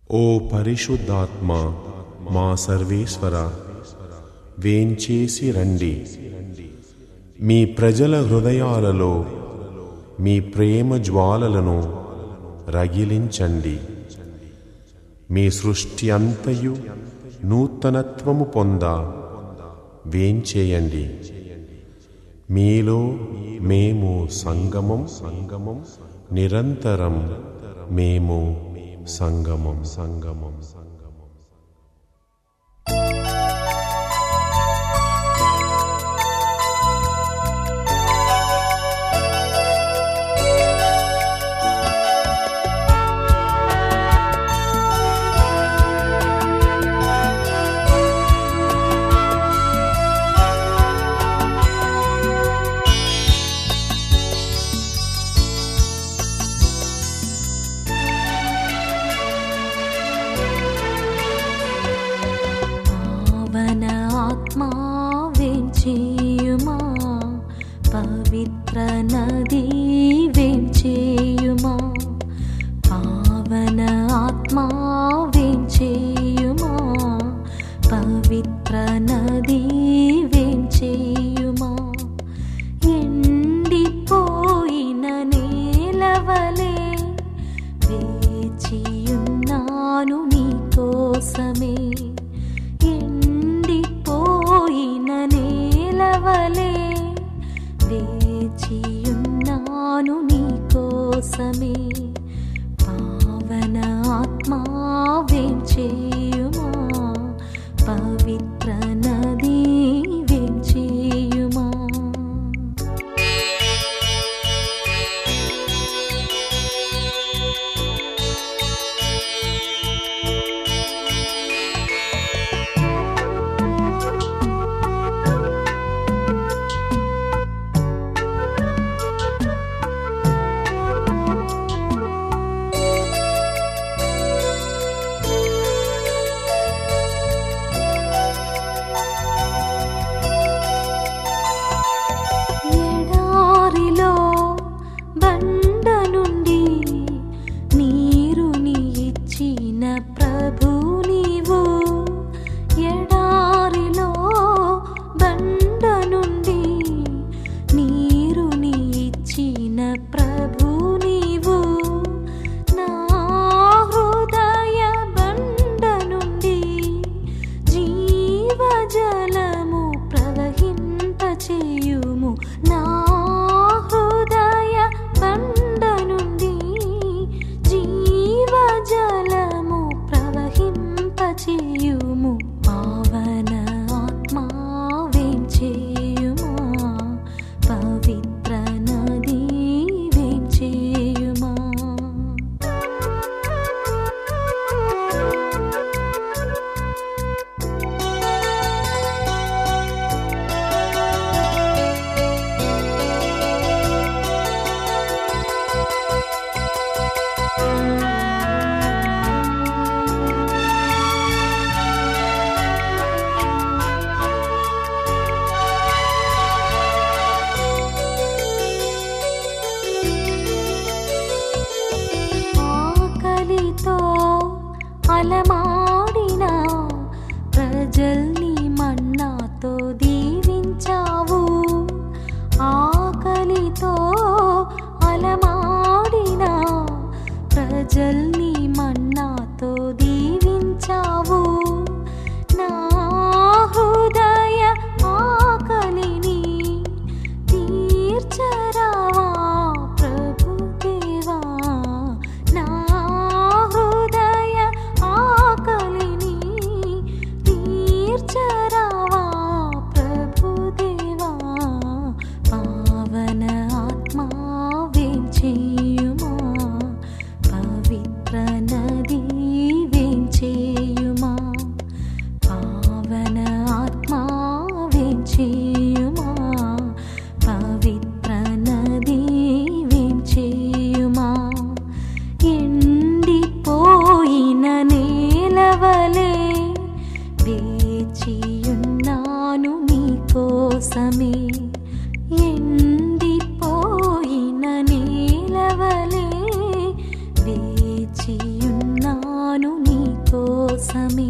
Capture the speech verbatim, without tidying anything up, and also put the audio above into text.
ఓ పరిశుద్ధాత్మ, మా సర్వేశ్వర, వేంచేసి రండి. మీ ప్రజల హృదయాలలో మీ ప్రేమ జ్వాలలను రగిలించండి. మీ సృష్టి అంతయు నూతనత్వము పొంద వేంచేయండి. మీలో మేము సంగమం సంగమం నిరంతరం మేము సంగమం సంగమం సంగమం. వేంచేయుమా పవిత్ర నది, వేంచేయుమా పావన ఆత్మా, వేంచేయుమా పవిత్ర నది, వేంచేయుమా ఎండిపోయిన నేలవలే వేచియున్నాను నీ కోసమే. ఎండిపోయిన నేలవలే వేచియున్నాను నీ కోసమే. పావన ఆత్మా, వేంచేయుమా పవిత్ర నది, వేంచేయుమా. అలమాడిన ప్రజల్ని మన్నాతో దీవించావు. ఆకలితో అలమాడిన ప్రజల్ని మన్నాతో దీవించావు. నా హృదయ ఆకలిని తీర్చరావా ప్రభుదేవా. నా హృదయ ఆకలిని తీర్చ కోసమే